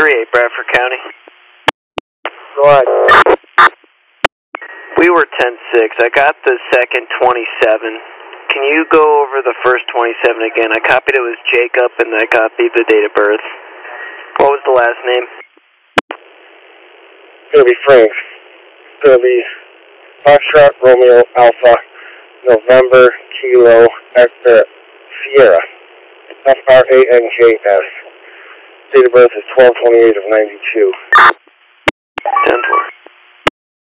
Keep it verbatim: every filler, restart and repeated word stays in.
three eight, Bradford County. Go ahead. We were ten six. I got the second twenty-seven. Can you go over the first twenty-seven again? I copied it was Jacob, and I copied the date of birth. What was the last name? It's going to be Frank. It's going to be Foxtrot, Romeo, Alpha, November, Kilo, Hector, Sierra. F R A N K S. Date of birth is twelve twenty-eight of ninety-two.